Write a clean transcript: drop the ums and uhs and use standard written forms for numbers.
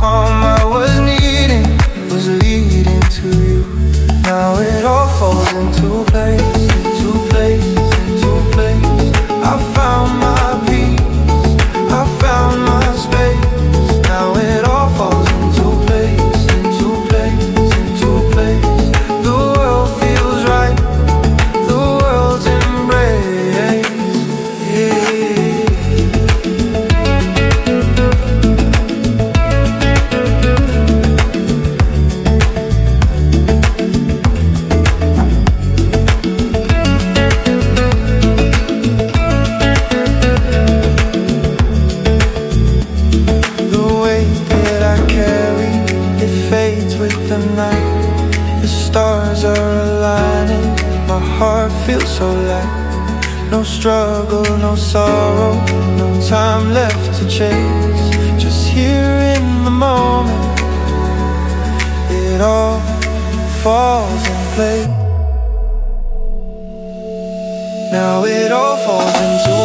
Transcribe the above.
calm I was needing was leading to you. Now it all falls into place, into place, into place. I found my peace, I found my space. Now it all falls into place, into place, into place. The world feels right, the world's embrace. The night, the stars are aligning. My heart feels so light. No struggle, no sorrow, no time left to chase. Just here in the moment, it all falls in place. Now it all falls into